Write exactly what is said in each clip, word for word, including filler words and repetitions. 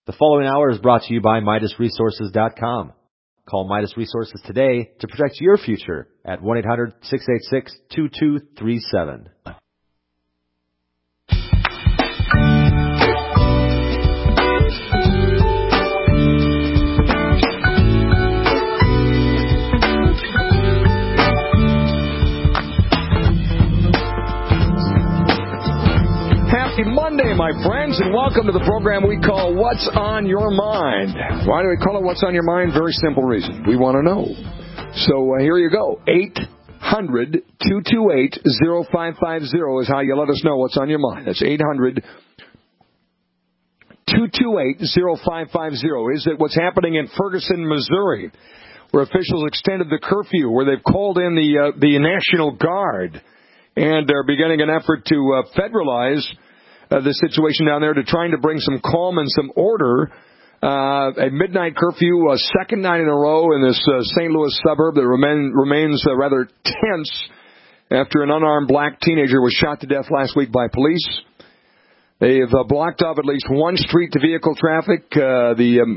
The following hour is brought to you by Midas Resources dot com. Call Midas Resources today to protect your future at one eight hundred six eight six two two three seven. Happy Monday, my friends, and welcome to the program we call What's on Your Mind. Why do we call it What's on Your Mind? Very simple reason. We want to know. So uh, here you go. eight hundred two two eight oh five five oh is how you let us know what's on your mind. That's eight hundred two two eight oh five five oh. Is it what's happening in Ferguson, Missouri, where officials extended the curfew, where they've called in the uh, the National Guard and are beginning an effort to uh, federalize Uh, the situation down there, to trying to bring some calm and some order. Uh, a midnight curfew, a second night in a row in this uh, Saint Louis suburb that remain, remains uh, rather tense after an unarmed black teenager was shot to death last week by police. They've uh, blocked off at least one street to vehicle traffic. Uh, the um,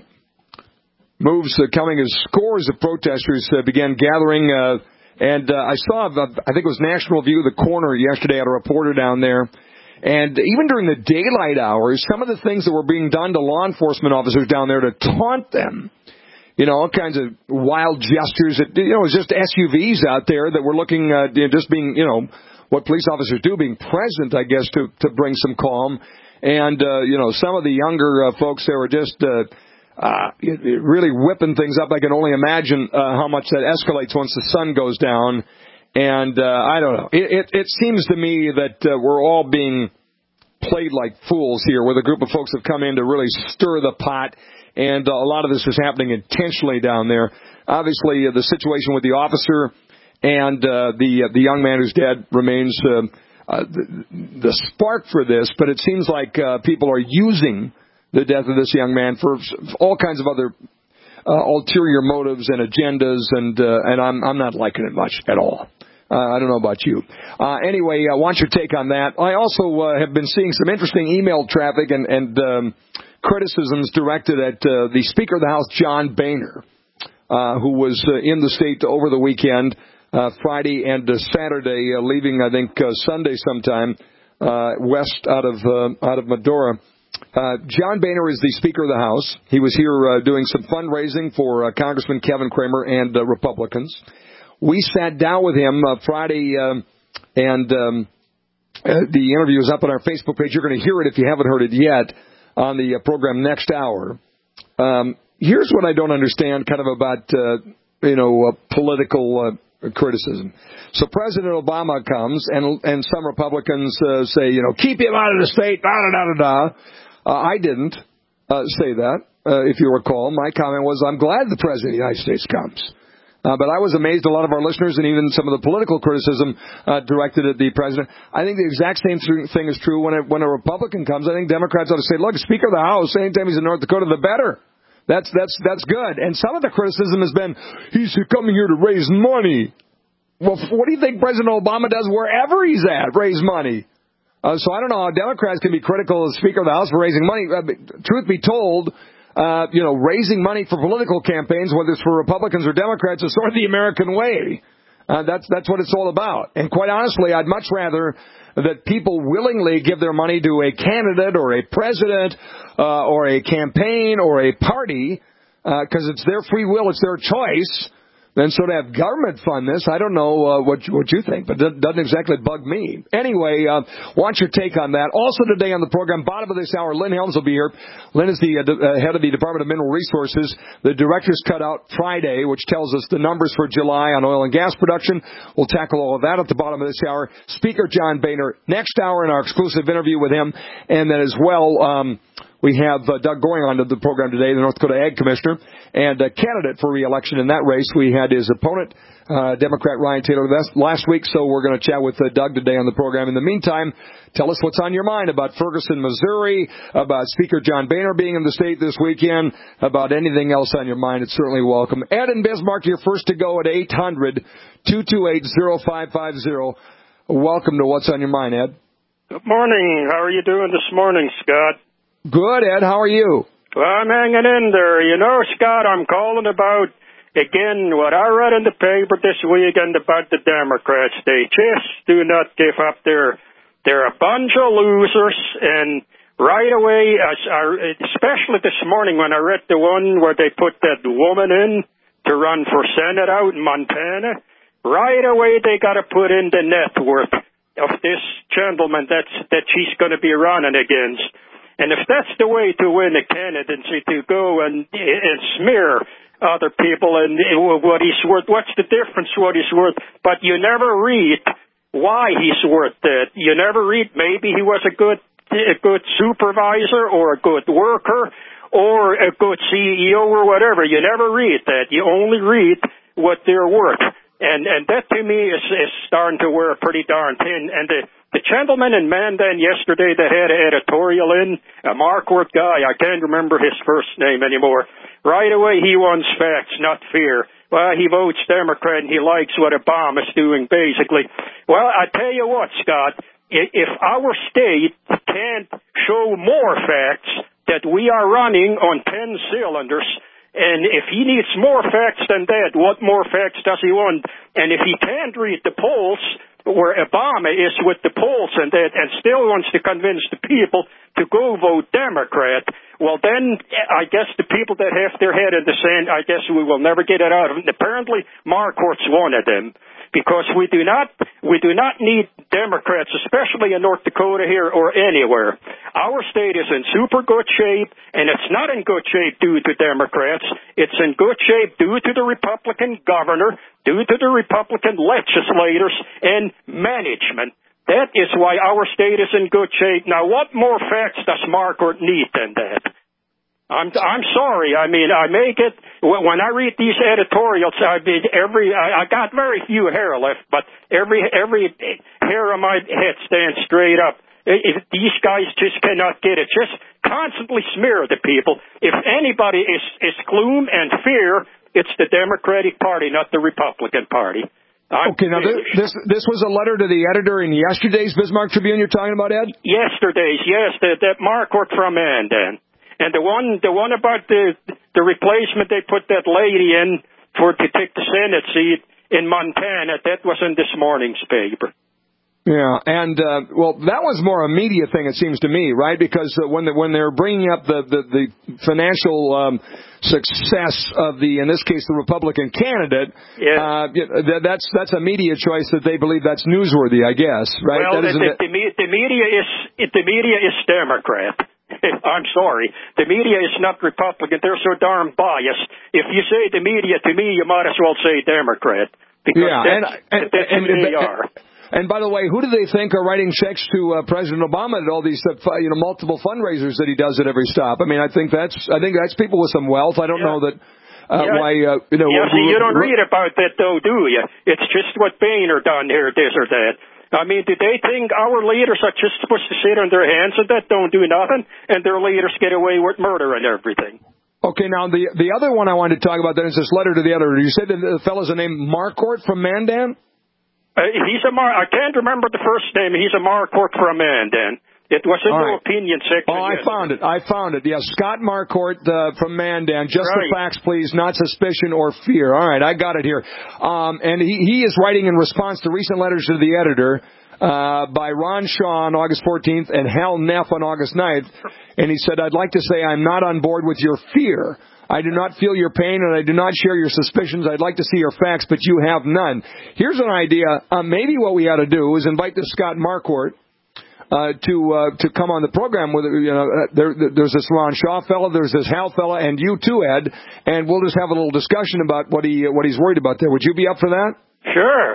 moves uh, coming as scores of protesters uh, began gathering. Uh, and uh, I saw, uh, I think it was National View, the Corner yesterday, had a reporter down there. And even during the daylight hours, some of the things that were being done to law enforcement officers down there to taunt them, you know, all kinds of wild gestures. That, you know, it was just S U Vs out there that were looking, uh, just being, you know, what police officers do, being present, I guess, to, to bring some calm. And, uh, you know, some of the younger uh, folks there were just uh, uh, really whipping things up. I can only imagine uh, how much that escalates once the sun goes down. And uh, I don't know. It, it, it seems to me that uh, we're all being played like fools here, where the group of folks have come in to really stir the pot, and uh, a lot of this is happening intentionally down there. Obviously, uh, the situation with the officer and uh, the uh, the young man who's dead remains uh, uh, the, the spark for this, but it seems like uh, people are using the death of this young man for all kinds of other uh, ulterior motives and agendas, and uh, and I'm I'm not liking it much at all. Uh, I don't know about you. Uh, anyway, I want your take on that. I also uh, have been seeing some interesting email traffic and, and um, criticisms directed at uh, the Speaker of the House, John Boehner, uh, who was uh, in the state over the weekend, uh, Friday and uh, Saturday, uh, leaving, I think, uh, Sunday sometime, uh, west out of uh, out of Medora. Uh, John Boehner is the Speaker of the House. He was here uh, doing some fundraising for uh, Congressman Kevin Cramer and uh, Republicans. We sat down with him uh, Friday, um, and um, uh, the interview is up on our Facebook page. You're going to hear it if you haven't heard it yet on the uh, program next hour. Um, here's what I don't understand kind of about, uh, you know, uh, political uh, criticism. So President Obama comes, and and some Republicans uh, say, you know, keep him out of the state, da-da-da-da-da. Uh, I didn't uh, say that, uh, if you recall. My comment was, I'm glad the President of the United States comes. Uh, but I was amazed a lot of our listeners and even some of the political criticism uh, directed at the president. I think the exact same thing is true when a, when a Republican comes. I think Democrats ought to say, look, Speaker of the House, anytime he's in North Dakota, the better. That's that's that's good. And some of the criticism has been, he's coming here to raise money. Well, what do you think President Obama does wherever he's at, raise money? Uh, so I don't know how Democrats can be critical of the Speaker of the House for raising money. Uh, truth be told, Uh, you know, raising money for political campaigns, whether it's for Republicans or Democrats, is sort of the American way. Uh, that's that's what it's all about. And quite honestly, I'd much rather that people willingly give their money to a candidate or a president uh, or a campaign or a party, because uh, it's their free will, it's their choice. Then so to have government fund this, I don't know uh, what you, what you think, but it doesn't exactly bug me. Anyway, uh, want your take on that. Also today on the program, bottom of this hour, Lynn Helms will be here. Lynn is the uh, uh, head of the Department of Mineral Resources. The director's cut out Friday, which tells us the numbers for July on oil and gas production. We'll tackle all of that at the bottom of this hour. Speaker John Boehner, next hour in our exclusive interview with him. And then as well, um, we have uh, Doug Goring on the program today, the North Dakota Ag Commissioner, and a candidate for re-election in that race. We had his opponent, uh, Democrat Ryan Taylor, last week, so we're going to chat with uh, Doug today on the program. In the meantime, tell us what's on your mind about Ferguson, Missouri, about Speaker John Boehner being in the state this weekend, about anything else on your mind. It's certainly welcome. Ed in Bismarck, you're first to go at eight hundred two two eight oh five five oh. Welcome to What's on Your Mind, Ed. Good morning. How are you doing this morning, Scott? Good, Ed. How are you? Well, I'm hanging in there. You know, Scott, I'm calling about, again, what I read in the paper this weekend about the Democrats. They just do not give up. They're, they're a bunch of losers, and right away, especially this morning when I read the one where they put that woman in to run for Senate out in Montana, right away they got to put in the net worth of this gentleman that's, that she's going to be running against. And if that's the way to win a candidacy, to go and, and smear other people and what he's worth, what's the difference what he's worth? But you never read why he's worth that. You never read maybe he was a good a good supervisor or a good worker or a good C E O or whatever. You never read that. You only read what they're worth. And and that to me is, is starting to wear pretty darn thin. And the, the gentleman in Mandan yesterday that had an editorial in, a Marquardt guy, I can't remember his first name anymore, right away he wants facts, not fear. Well, he votes Democrat and he likes what Obama's doing, basically. Well, I tell you what, Scott, if our state can't show more facts that we are running on ten cylinders, and if he needs more facts than that, what more facts does he want? And if he can't read the polls, where Obama is with the polls and that, and still wants to convince the people to go vote Democrat, well then, I guess the people that have their head in the sand, I guess we will never get it out of them. Apparently, Marquardt's one of them. Because we do not, we do not need Democrats, especially in North Dakota here or anywhere. Our state is in super good shape, and it's not in good shape due to Democrats. It's in good shape due to the Republican governor, due to the Republican legislators and management. That is why our state is in good shape. Now, what more facts does Marquardt need than that? I'm I'm sorry. I mean, I make it when I read these editorials. I mean, every I, I got very few hair left, but every every hair on my head stands straight up. If these guys just cannot get it, just constantly smear the people. If anybody is is gloom and fear, it's the Democratic Party, not the Republican Party. I'm okay, now this, this this was a letter to the editor in yesterday's Bismarck Tribune. You're talking about, Ed? Yesterday's, yes, that that Marquardt from Mandan. And the one, the one about the the replacement, they put that lady in for to take the Senate seat in Montana. That was in this morning's paper. Yeah, and uh, well, that was more a media thing, it seems to me, right? Because uh, when the, when they're bringing up the the, the financial um, success of the, in this case, the Republican candidate, yeah. uh, that's that's a media choice that they believe that's newsworthy, I guess, right? Well, that the, the, the media is the media is Democrat. I'm sorry. The media is not Republican. They're so darn biased. If you say the media to me, you might as well say Democrat. Because yeah, that's, and, and, that's and, who they and, are. And by the way, who do they think are writing checks to uh, President Obama at all these, uh, you know, multiple fundraisers that he does at every stop? I mean, I think that's, I think that's people with some wealth. I don't yeah. know that. Uh, yeah. why, uh, you know. Yeah, see, you don't read about that though, do you? It's just what Boehner done here, this or that. I mean, do they think our leaders are just supposed to sit on their hands and that don't do nothing, and their leaders get away with murder and everything? Okay, now the the other one I wanted to talk about then is this letter to the editor. You said that the fellow's named Marquardt from Mandan? Uh, he's a Mar. I can't remember the first name. He's a Marquardt from Mandan. It was in the opinion section. Oh, I found it. I found it. Yeah, Scott Marquardt uh, from Mandan. Just right. the facts, please, not suspicion or fear. All right, I got it here. Um, and he, he is writing in response to recent letters to the editor uh, by Ron Shaw on August fourteenth and Hal Neff on August ninth. And he said, I'd like to say I'm not on board with your fear. I do not feel your pain, and I do not share your suspicions. I'd like to see your facts, but you have none. Here's an idea. Uh, maybe what we ought to do is invite this Scott Marquardt Uh, to uh, to come on the program with you know uh, there, there's this Ron Shaw fella, there's this Hal fella, and you too, Ed, and we'll just have a little discussion about what he uh, what he's worried about there. Would you be up for that? Sure.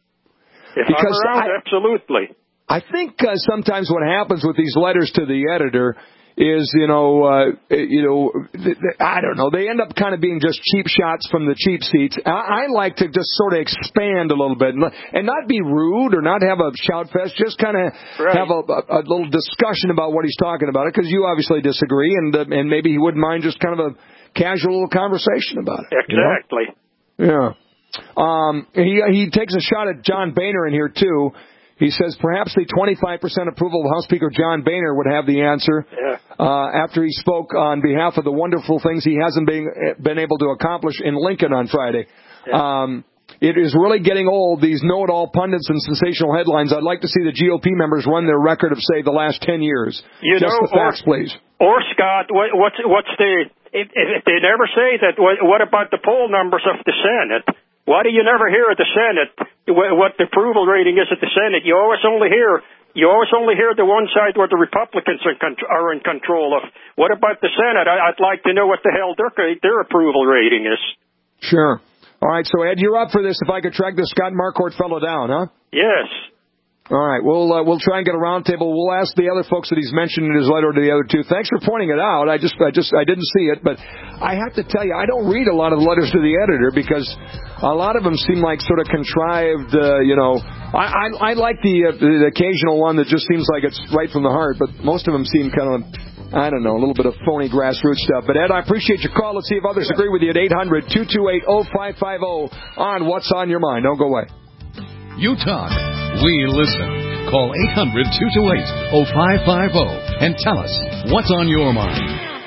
If because I'm around, I, absolutely. I think uh, sometimes what happens with these letters to the editor is, you know, uh, you know, th- th- I don't know. They end up kind of being just cheap shots from the cheap seats. I, I like to just sort of expand a little bit and, and not be rude or not have a shout fest. Just kind of right. have a, a, a little discussion about what he's talking about it, because you obviously disagree, and uh, and maybe he wouldn't mind just kind of a casual little conversation about it. Exactly. You know? Yeah. Um, he he takes a shot at John Boehner in here too. He says perhaps the twenty-five percent approval of House Speaker John Boehner would have the answer Yeah. uh, after he spoke on behalf of the wonderful things he hasn't been, been able to accomplish in Lincoln on Friday. Yeah. Um, it is really getting old, these know-it-all pundits and sensational headlines. I'd like to see the G O P members run their record of, say, the last ten years. You Just know, the facts, or, please. Or, Scott, what, what's, what's the... If, if they never say that, what, what about the poll numbers of the Senate? Why do you never hear at the Senate what the approval rating is at the Senate? You always only hear you always only hear the one side where the Republicans are, are in control of. What about the Senate? I, I'd like to know what the hell their their approval rating is. Sure. All right, so Ed, you're up for this. If I could track this Scott Marquardt fellow down, huh? Yes. All right, we'll uh, we'll try and get a roundtable. We'll ask the other folks that he's mentioned in his letter to the other two. Thanks for pointing it out. I just I just I didn't see it, but I have to tell you, I don't read a lot of letters to the editor because a lot of them seem like sort of contrived. Uh, you know, I I, I like the, uh, the occasional one that just seems like it's right from the heart, but most of them seem kind of, I don't know, a little bit of phony grassroots stuff. But Ed, I appreciate your call. Let's see if others agree with you at eight hundred, two two eight, oh five five oh on What's on Your Mind. Don't go away. You talk, we listen. Call eight hundred, two two eight, oh five five oh and tell us what's on your mind.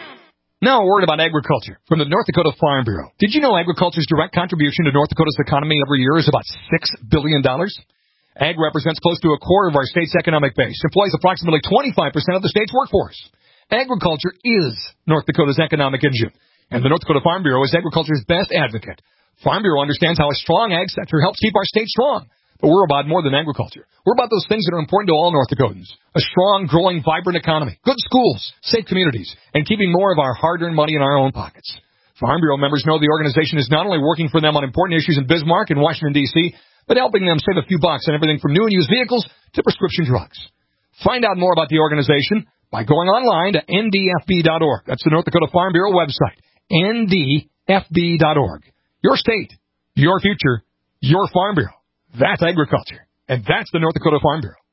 Now a word about agriculture from the North Dakota Farm Bureau. Did you know agriculture's direct contribution to North Dakota's economy every year is about six billion dollars? Ag represents close to a quarter of our state's economic base, employs approximately twenty-five percent of the state's workforce. Agriculture is North Dakota's economic engine, and the North Dakota Farm Bureau is agriculture's best advocate. Farm Bureau understands how a strong ag sector helps keep our state strong. But we're about more than agriculture. We're about those things that are important to all North Dakotans. A strong, growing, vibrant economy, good schools, safe communities, and keeping more of our hard-earned money in our own pockets. Farm Bureau members know the organization is not only working for them on important issues in Bismarck and Washington, D C, but helping them save a few bucks on everything from new and used vehicles to prescription drugs. Find out more about the organization by going online to N D F B dot org. That's the North Dakota Farm Bureau website, N D F B dot org. Your state, your future, your Farm Bureau. That's agriculture, and that's the North Dakota Farm Bureau.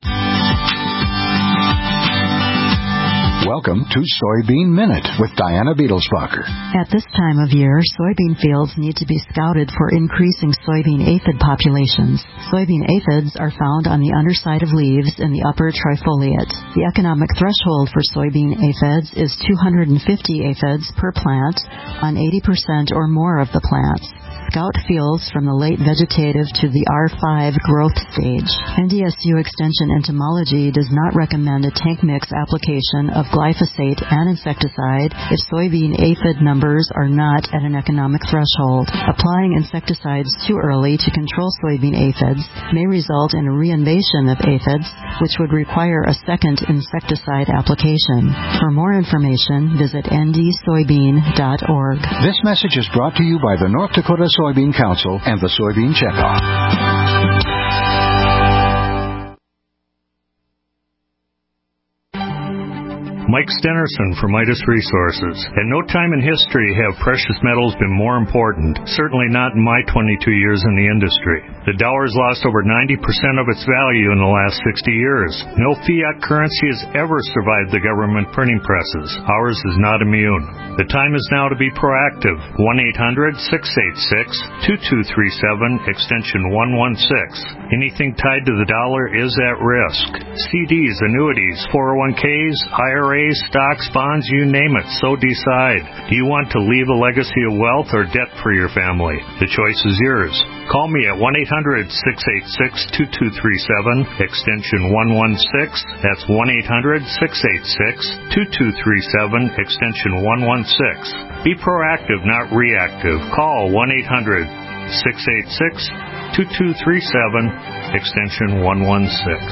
Welcome to Soybean Minute with Diana Beetlesbacher. At this time of year, soybean fields need to be scouted for increasing soybean aphid populations. Soybean aphids are found on the underside of leaves in the upper trifoliate. The economic threshold for soybean aphids is two hundred fifty aphids per plant on eighty percent or more of the plants. Scout fields from the late vegetative to the R five growth stage. N D S U Extension Entomology does not recommend a tank mix application of glyphosate and insecticide if soybean aphid numbers are not at an economic threshold. Applying insecticides too early to control soybean aphids may result in a reinvasion of aphids, which would require a second insecticide application. For more information, visit N D soybean dot org. This message is brought to you by the North Dakota Soybean Council and the Soybean Checkoff. Mike Stenerson for Midas Resources. At no time in history have precious metals been more important, certainly not in my twenty-two years in the industry. The dollar's lost over ninety percent of its value in the last sixty years. No fiat currency has ever survived the government printing presses. Ours is not immune. The time is now to be proactive. one eight hundred, six eight six, two two three seven, extension one one six. Anything tied to the dollar is at risk. C Ds, annuities, four oh one Ks, I R As, stocks, bonds, you name it, so decide. Do you want to leave a legacy of wealth or debt for your family? The choice is yours. Call me at one eight hundred, six eight six, two two three seven, extension one one six. That's one eight hundred, six eight six, two two three seven, extension one one six. Be proactive, not reactive. Call one eight hundred, six eight six, two two three seven, extension one one six.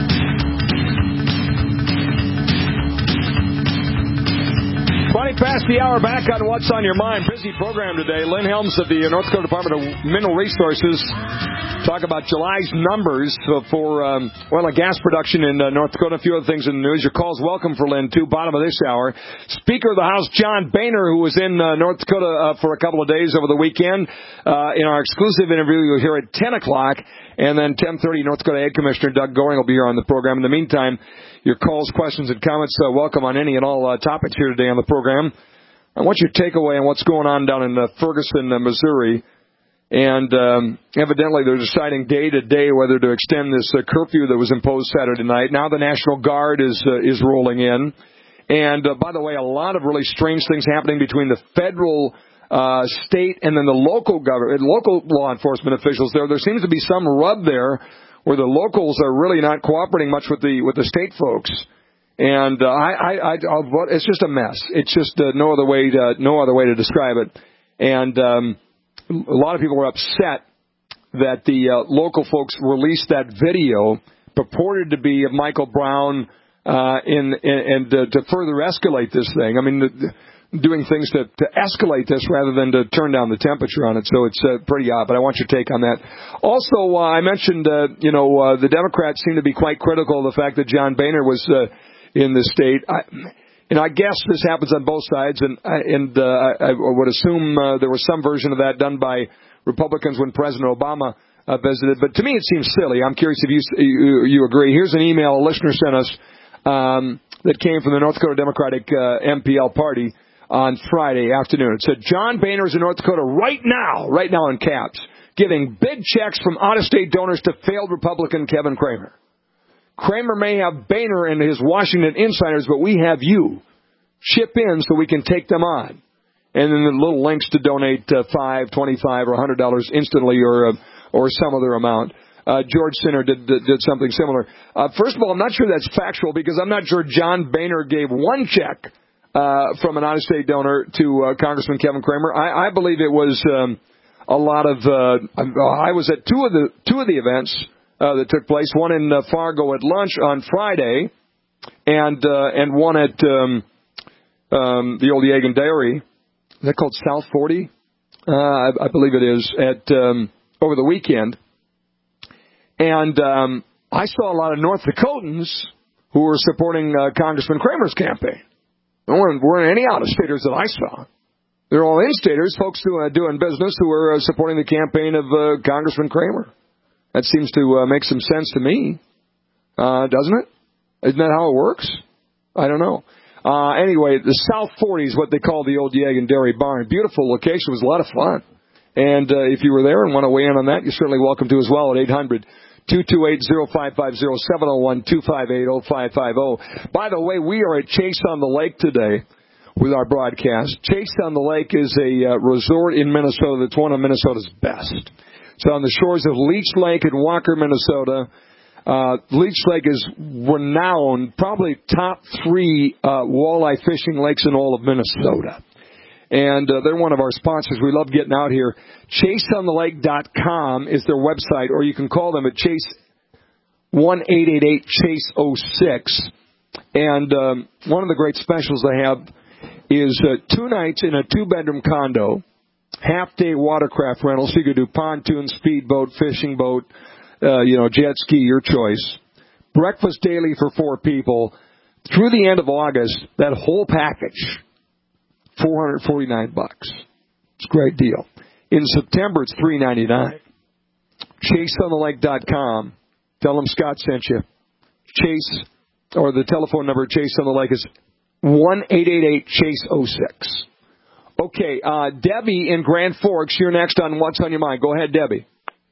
Past the hour, back on What's on Your Mind. Busy program today. Lynn Helms of the North Dakota Department of Mineral Resources talk about July's numbers for um, oil and gas production in uh, North Dakota. A few other things in the news. Your call's welcome for Lynn, too. Bottom of this hour. Speaker of the House, John Boehner, who was in uh, North Dakota uh, for a couple of days over the weekend. Uh, in our exclusive interview, you'll hear at ten o'clock. And then ten thirty, North Dakota Ag Commissioner Doug Goring will be here on the program. In the meantime, your calls, questions, and comments, uh, welcome on any and all uh, topics here today on the program. I want your takeaway on what's going on down in uh, Ferguson, uh, Missouri. And um, evidently they're deciding day to day whether to extend this uh, curfew that was imposed Saturday night. Now the National Guard is uh, is rolling in. And, uh, by the way, a lot of really strange things happening between the federal Uh, state and then the local government, local law enforcement officials there. There seems to be some rub there where the locals are really not cooperating much with the with the state folks, and uh, I, I, I, I'll, it's just a mess. It's just uh, no other way to no other way to describe it. And um, a lot of people were upset that the uh, local folks released that video purported to be of Michael Brown uh, in, in and uh, to further escalate this thing. I mean. The, doing things to, to escalate this rather than to turn down the temperature on it. So it's uh, pretty odd, but I want your take on that. Also, uh, I mentioned, uh, you know, uh, the Democrats seem to be quite critical of the fact that John Boehner was uh, in the state. I, you know, I guess this happens on both sides, and, and uh, I, I would assume uh, there was some version of that done by Republicans when President Obama uh, visited. But to me, it seems silly. I'm curious if you, you, you agree. Here's an email a listener sent us um, that came from the North Dakota Democratic uh, M P L party on Friday afternoon. It said, John Boehner is in North Dakota right now, right now in caps, giving big checks from out-of-state donors to failed Republican Kevin Cramer. Cramer may have Boehner and his Washington insiders, but we have you. Chip in so we can take them on. And then the little links to donate uh, five, twenty-five, or one hundred dollars instantly, or uh, or some other amount. Uh, George Sinner did, did, did something similar. Uh, first of all, I'm not sure that's factual because I'm not sure John Boehner gave one check Uh, from an out-of-state donor to uh, Congressman Kevin Cramer. I, I believe it was um, a lot of. Uh, I was at two of the two of the events uh, that took place. One in uh, Fargo at lunch on Friday, and uh, and one at um, um, the old Yagan Dairy. Is that called South forty? Uh, I, I believe it is at um, over the weekend. And um, I saw a lot of North Dakotans who were supporting uh, Congressman Cramer's campaign. There weren't, weren't any out-of-staters that I saw. They're all in-staters, folks who are doing business who are uh, supporting the campaign of uh, Congressman Cramer. That seems to uh, make some sense to me, uh, doesn't it? Isn't that how it works? I don't know. Uh, anyway, the South forty is what they call the old Yagan Dairy Barn. Beautiful location. It was a lot of fun. And uh, if you were there and want to weigh in on that, you're certainly welcome to as well at eight hundred, two two eight, oh five five oh, seven oh one, two five eight, oh five five oh. By the way, we are at Chase on the Lake today with our broadcast. Chase on the Lake is a uh, resort in Minnesota that's one of Minnesota's best. It's on the shores of Leech Lake in Walker, Minnesota. Uh, Leech Lake is renowned, probably top three uh, walleye fishing lakes in all of Minnesota. And uh, they're one of our sponsors. We love getting out here. chase on the lake dot com is their website, or you can call them at Chase one eight eight eight Chase oh six. And um, one of the great specials they have is uh, two nights in a two-bedroom condo, half-day watercraft rental, so you could do pontoon, speedboat, fishing boat, uh, you know, jet ski, your choice. Breakfast daily for four people. Through the end of August, that whole package, four hundred forty-nine bucks. It's a great deal. In September, it's three ninety-nine. chase on the lake dot com. Tell them Scott sent you. Chase, or the telephone number at Chase on the Lake is one eight eight eight Chase oh six. Okay, uh, Debbie in Grand Forks, you're next on What's on Your Mind. Go ahead, Debbie.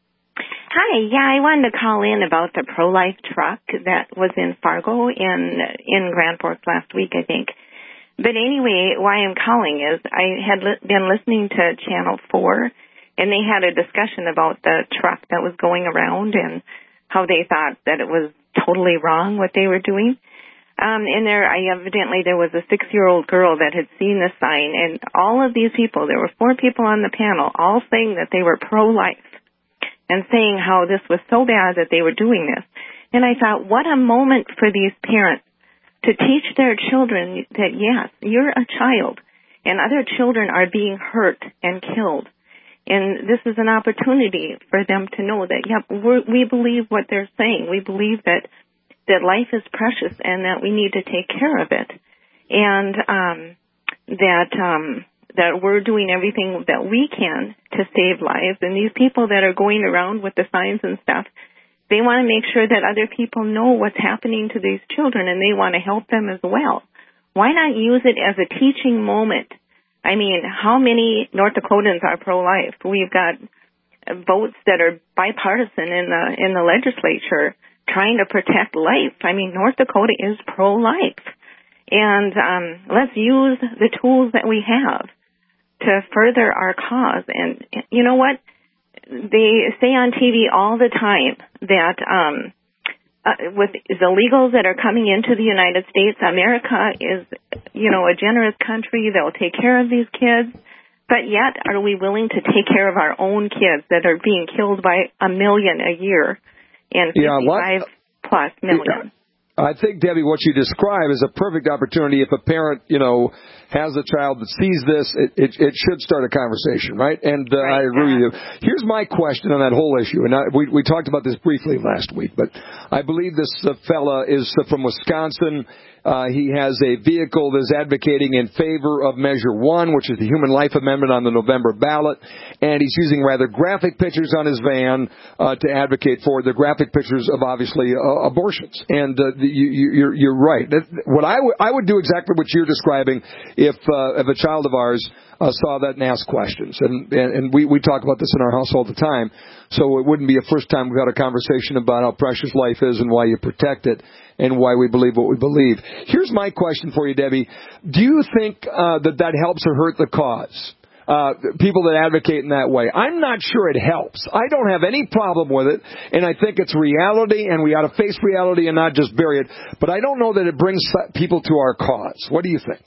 Hi, yeah, I wanted to call in about the pro-life truck that was in Fargo in in Grand Forks last week, I think. But anyway, why I'm calling is I had li- been listening to Channel four, and they had a discussion about the truck that was going around and how they thought that it was totally wrong what they were doing. Um, and there, I evidently there was a six-year-old girl that had seen the sign, and all of these people, there were four people on the panel, all saying that they were pro-life and saying how this was so bad that they were doing this. And I thought, what a moment for these parents to teach their children that, yes, you're a child, and other children are being hurt and killed. And this is an opportunity for them to know that, yep, we're, we believe what they're saying. We believe that, that life is precious and that we need to take care of it. And um, that um, that we're doing everything that we can to save lives. And these people that are going around with the signs and stuff, they want to make sure that other people know what's happening to these children, and they want to help them as well. Why not use it as a teaching moment? I mean, how many North Dakotans are pro-life? We've got votes that are bipartisan in the in the legislature trying to protect life. I mean, North Dakota is pro-life. And um, let's use the tools that we have to further our cause. And you know what? They say on T V all the time that um, uh, with the illegals that are coming into the United States, America is, you know, a generous country. They'll take care of these kids. But yet, are we willing to take care of our own kids that are being killed by a million a year and fifty-five yeah, plus million? Yeah. I think, Debbie, what you describe is a perfect opportunity. If a parent, you know, has a child that sees this, it, it, it should start a conversation, right? And uh, right, I agree yeah. with you. Here's my question on that whole issue. And I, we, we talked about this briefly last week, but I believe this uh, fella is uh, from Wisconsin. Uh, he has a vehicle that's advocating in favor of Measure one, which is the Human Life Amendment on the November ballot. And he's using rather graphic pictures on his van uh, to advocate for the graphic pictures of, obviously, uh, abortions. And uh, the, you, you're, you're right. What I, w- I would do exactly what you're describing if, uh, if a child of ours uh, saw that and asked questions. And, and, and we, we talk about this in our house all the time. So it wouldn't be the first time we've had a conversation about how precious life is and why you protect it and why we believe what we believe. Here's my question for you, Debbie. Do you think uh, that that helps or hurt the cause? Uh, people that advocate in that way. I'm not sure it helps. I don't have any problem with it, and I think it's reality, and we ought to face reality and not just bury it. But I don't know that it brings people to our cause. What do you think?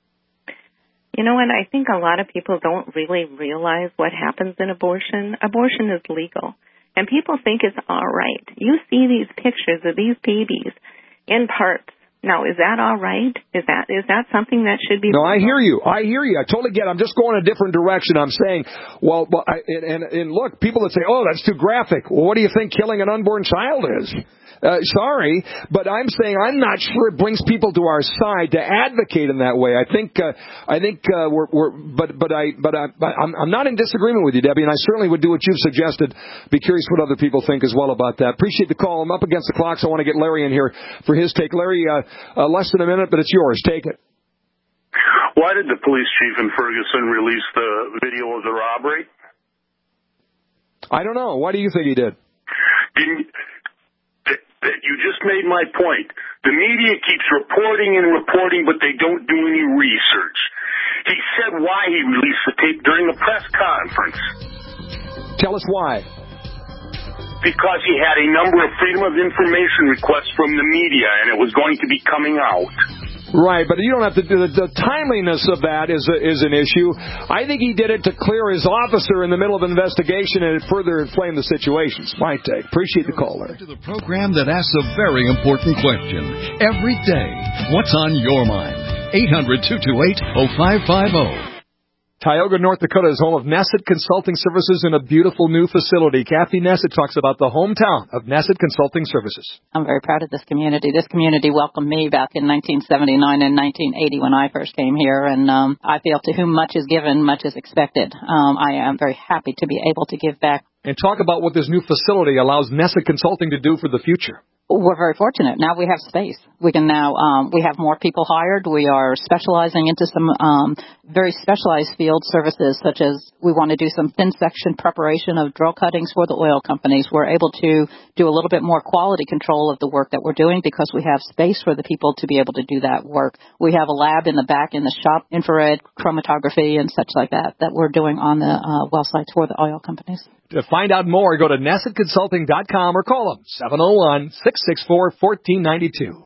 You know what? I think a lot of people don't really realize what happens in abortion. Abortion is legal, and people think it's all right. You see these pictures of these babies in parts. Now, is that all right? Is that is that something that should be? No, legal? I hear you. I hear you. I totally get it. I'm just going a different direction. I'm saying, well, well I, and, and, and look, people that say, oh, that's too graphic. Well, what do you think killing an unborn child is? Uh, sorry, but I'm saying I'm not sure it brings people to our side to advocate in that way. I think, uh, I think uh, we're, we're, but, but I, but I, I'm, I'm not in disagreement with you, Debbie, and I certainly would do what you've suggested. Be curious what other people think as well about that. Appreciate the call. I'm up against the clock, so I want to get Larry in here for his take. Larry, uh, uh, less than a minute, but it's yours. Take it. Why did the police chief in Ferguson release the video of the robbery? I don't know. Why do you think he did? Didn't, You just made my point. The media keeps reporting and reporting, but they don't do any research. He said why he released the tape during the press conference. Tell us why. Because he had a number of Freedom of Information requests from the media, and it was going to be coming out. Right, but you don't have to do the, the timeliness of that is a, is an issue. I think he did it to clear his officer in the middle of an investigation and it further inflamed the situation. It's my take. Appreciate the caller. To the program that asks a very important question every day. What's on your mind? eight hundred, two two eight, oh five five oh. Tioga, North Dakota is home of Nesset Consulting Services in a beautiful new facility. Kathy Nesset talks about the hometown of Nesset Consulting Services. I'm very proud of this community. This community welcomed me back in nineteen seventy-nine and nineteen eighty when I first came here, and um, I feel to whom much is given, much is expected. Um, I am very happy to be able to give back. And talk about what this new facility allows Nesset Consulting to do for the future. We're very fortunate. Now we have space. We can now, um, we have more people hired. We are specializing into some um, very specialized field services, such as we want to do some thin section preparation of drill cuttings for the oil companies. We're able to do a little bit more quality control of the work that we're doing because we have space for the people to be able to do that work. We have a lab in the back in the shop, infrared chromatography and such like that, that we're doing on the uh, well sites for the oil companies. To find out more, go to Nesset Consulting dot com or call them, seven oh one, six six four, one four nine two.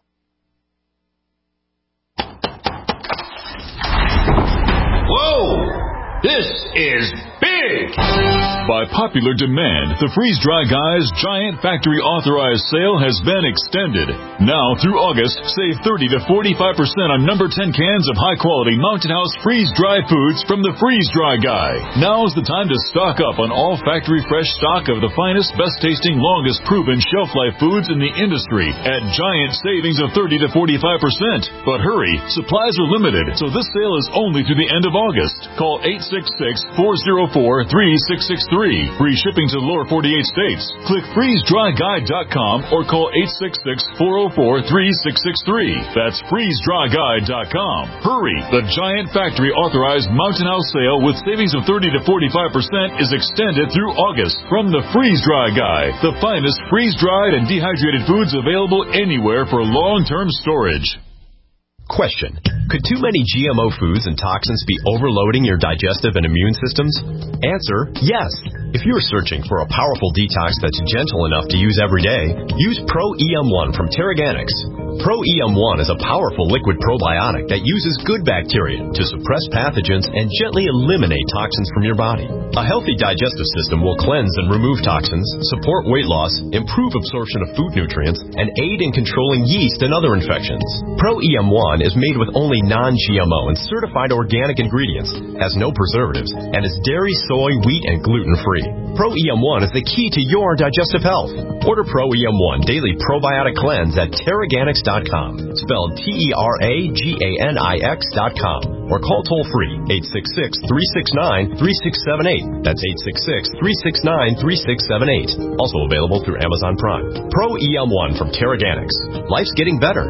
Whoa! This is big! big! By popular demand, the Freeze Dry Guy's giant factory authorized sale has been extended. Now through August, save thirty to forty-five percent on number ten cans of high quality Mountain House freeze dry foods from the Freeze Dry Guy. Now's the time to stock up on all factory fresh stock of the finest, best tasting, longest proven shelf life foods in the industry at giant savings of thirty to forty-five percent. But hurry, supplies are limited, so this sale is only through the end of August. Call eight six six, four oh four, three six six three. Free shipping to the lower forty-eight states. Click freeze dry guy dot com or call eight six six, four oh four, three six six three. That's freeze dry guy dot com. Hurry! The giant factory authorized Mountain House sale with savings of thirty to forty-five percent is extended through August from the Freeze Dry Guy, the finest freeze-dried and dehydrated foods available anywhere for long-term storage. Question. Could too many G M O foods and toxins be overloading your digestive and immune systems? Answer, yes. If you're searching for a powerful detox that's gentle enough to use every day, use Pro E M one from Terraganics. Pro E M one is a powerful liquid probiotic that uses good bacteria to suppress pathogens and gently eliminate toxins from your body. A healthy digestive system will cleanse and remove toxins, support weight loss, improve absorption of food nutrients, and aid in controlling yeast and other infections. Pro E M one is made with only non-G M O and certified organic ingredients, has no preservatives, and is dairy, soy, wheat, and gluten-free. Pro E M one is the key to your digestive health. Order Pro E M one Daily Probiotic Cleanse at Terraganics dot com, spelled T E R A G A N I X dot com, or call toll-free eight six six, three six nine, three six seven eight. That's eight six six, three six nine, three six seven eight. Also available through Amazon Prime. Pro E M one from Terraganics. Life's getting better.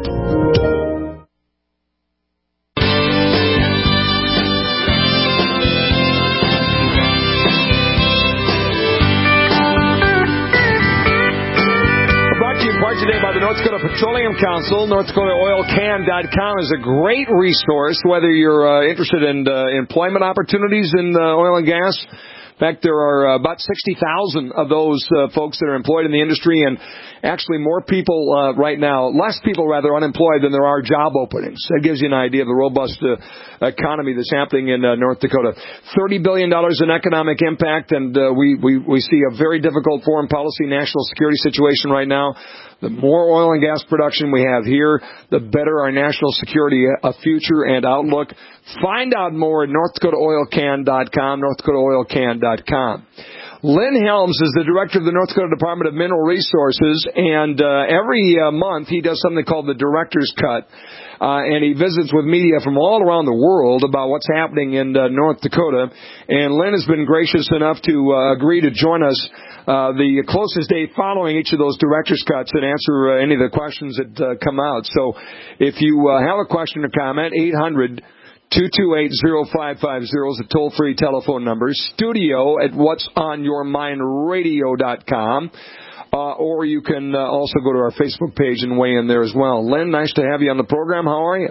Today by the North Dakota Petroleum Council. North Dakota Oil Can dot com is a great resource whether you're uh, interested in uh, employment opportunities in uh, oil and gas. In fact, there are uh, about sixty thousand of those uh, folks that are employed in the industry, and actually more people uh, right now, less people rather, unemployed than there are job openings. That gives you an idea of the robust uh, economy that's happening in uh, North Dakota. thirty billion dollars in economic impact, and uh, we, we, we see a very difficult foreign policy, national security situation right now. The more oil and gas production we have here, the better our national security uh, future and outlook. Find out more at North Dakota Oil Can dot com, North Dakota Oil Can dot com. Lynn Helms is the director of the North Dakota Department of Mineral Resources, and uh, every uh, month he does something called the Director's Cut. Uh, and he visits with media from all around the world about what's happening in uh, North Dakota. And Lynn has been gracious enough to uh, agree to join us uh, the closest day following each of those director's cuts and answer uh, any of the questions that uh, come out. So if you uh, have a question or comment, eight hundred, two two eight, oh five five oh is the toll-free telephone number. Studio at whats on your mind radio dot com. Uh, or you can uh, also go to our Facebook page and weigh in there as well. Lynn, nice to have you on the program. How are you?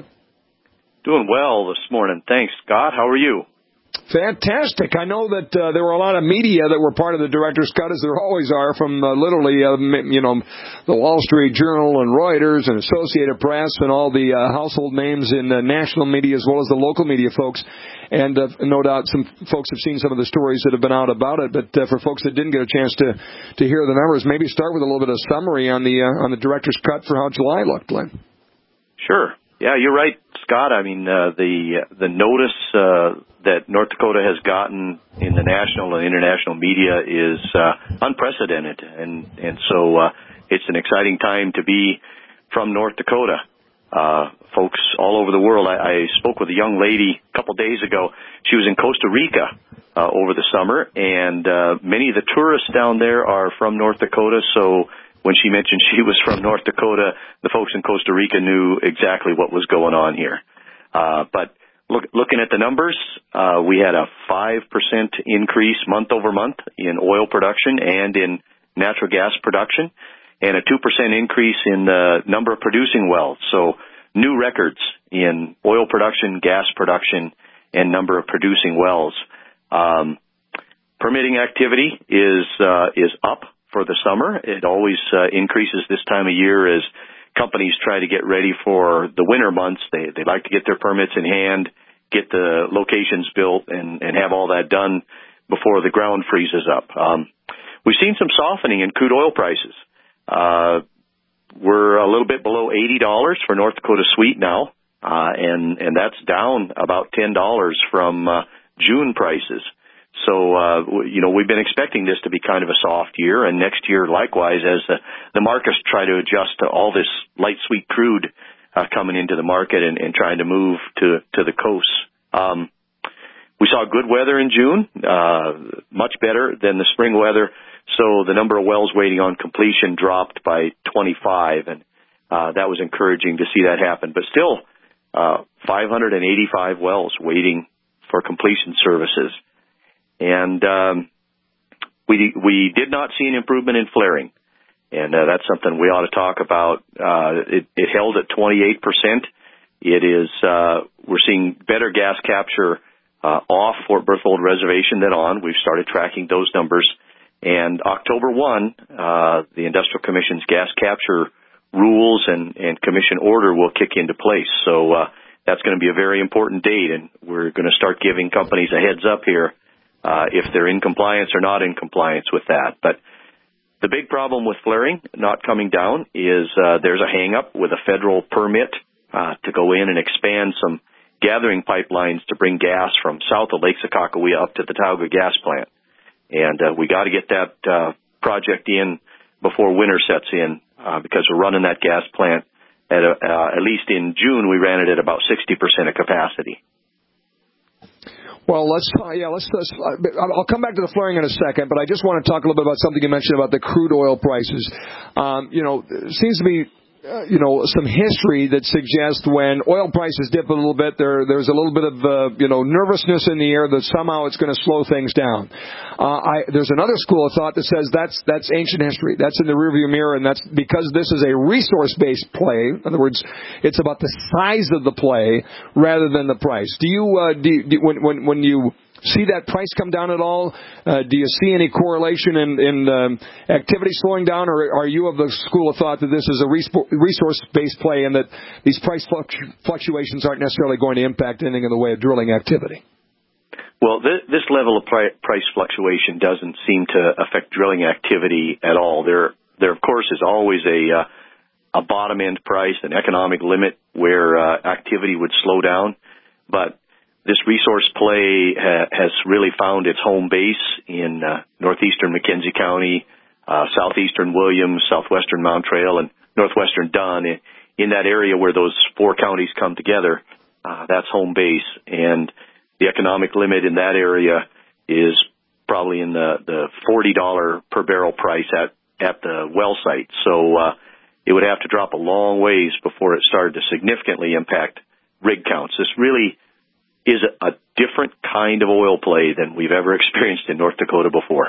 Doing well this morning. Thanks, Scott. How are you? Fantastic. I know that uh, there were a lot of media that were part of the director's cut, as there always are, from uh, literally, uh, you know, the Wall Street Journal and Reuters and Associated Press and all the uh, household names in the national media as well as the local media folks. And uh, no doubt some folks have seen some of the stories that have been out about it. But uh, for folks that didn't get a chance to to hear the numbers, maybe start with a little bit of summary on the uh, on the director's cut for how July looked, Lynn. Sure. Yeah, you're right, Scott. I mean, uh, the the notice uh, that North Dakota has gotten in the national and international media is uh, unprecedented, and and so uh, it's an exciting time to be from North Dakota. Uh, folks all over the world. I, I spoke with a young lady a couple days ago. She was in Costa Rica uh, over the summer, and uh, many of the tourists down there are from North Dakota. So when she mentioned she was from North Dakota, the folks in Costa Rica knew exactly what was going on here. Uh, but look, looking at the numbers, uh, we had a five percent increase month over month in oil production and in natural gas production, and a two percent increase in the number of producing wells. So new records in oil production, gas production, and number of producing wells. Um, permitting activity is uh, is up for the summer. It always uh, increases this time of year as companies try to get ready for the winter months. They they like to get their permits in hand, get the locations built, and, and have all that done before the ground freezes up. Um, we've seen some softening in crude oil prices. Uh, we're a little bit below eighty dollars for North Dakota Sweet now, uh, and, and that's down about ten dollars from uh, June prices. So, uh, you know, we've been expecting this to be kind of a soft year, and next year, likewise, as the, the markets try to adjust to all this light sweet crude uh, coming into the market and, and trying to move to, to the coast. Um, we saw good weather in June, uh, much better than the spring weather, so the number of wells waiting on completion dropped by twenty-five, and uh, that was encouraging to see that happen. But still, uh, five hundred eighty-five wells waiting for completion services. And um, we we did not see an improvement in flaring, and uh, that's something we ought to talk about. Uh, it, it held at twenty-eight percent. It is uh, we're seeing better gas capture uh, off Fort Berthold Reservation than on. We've started tracking those numbers, and October first, uh, the Industrial Commission's gas capture rules and, and commission order will kick into place. So uh, that's going to be a very important date, and we're going to start giving companies a heads up here. Uh, if they're in compliance or not in compliance with that. But the big problem with flaring not coming down is uh, there's a hang-up with a federal permit uh, to go in and expand some gathering pipelines to bring gas from south of Lake Sakakawea up to the Tauga gas plant. And uh, we got to get that uh, project in before winter sets in uh, because we're running that gas plant at, a, uh, at least in June, we ran it at about sixty percent of capacity. Well, let's, uh, yeah, let's, let's, uh, I'll come back to the flaring in a second, but I just want to talk a little bit about something you mentioned about the crude oil prices. Um, you know, it seems to be, uh, you know, some history that suggests when oil prices dip a little bit, there, there's a little bit of, uh, you know, nervousness in the air that somehow it's going to slow things down. Uh, I, there's another school of thought that says that's, that's ancient history. That's in the rearview mirror, and that's because this is a resource-based play. In other words, it's about the size of the play rather than the price. Do you, uh, do, you, do when, when, when you see that price come down at all? Uh, do you see any correlation in, in um, activity slowing down, or are you of the school of thought that this is a resource-based play and that these price fluctuations aren't necessarily going to impact anything in the way of drilling activity? Well, this, this level of price fluctuation doesn't seem to affect drilling activity at all. There, there of course, is always a, uh, a bottom-end price, an economic limit where uh, activity would slow down, but this resource play ha- has really found its home base in uh, northeastern McKenzie County, uh, southeastern Williams, southwestern Mount Trail, and northwestern Dunn. In, in that area where those four counties come together, uh, that's home base. And the economic limit in that area is probably in the, the forty dollars per barrel price at, at the well site. So uh, it would have to drop a long ways before it started to significantly impact rig counts. This really is a different kind of oil play than we've ever experienced in North Dakota before.